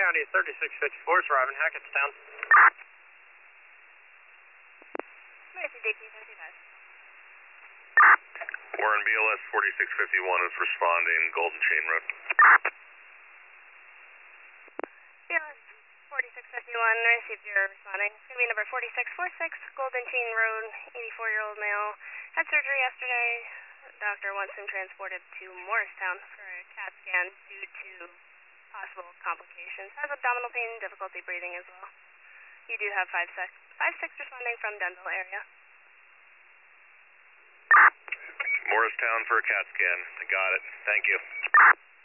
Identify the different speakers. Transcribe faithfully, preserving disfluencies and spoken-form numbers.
Speaker 1: County thirty-six fifty-four is arriving Hackettstown.
Speaker 2: Mercy D P fifty-five.
Speaker 3: Warren B L S forty-six fifty-one is responding, Golden Chain Road.
Speaker 2: B L S forty-six fifty-one, received your responding. It's going to be number forty-six forty-six, Golden Chain Road, eighty-four-year-old male. Had surgery yesterday. Doctor wants him transported to Morristown for a CAT scan due to possible complications. Has abdominal pain, difficulty breathing as well. You do have five six, five six responding from Denville area.
Speaker 3: Morristown for a CAT scan. I got it. Thank you.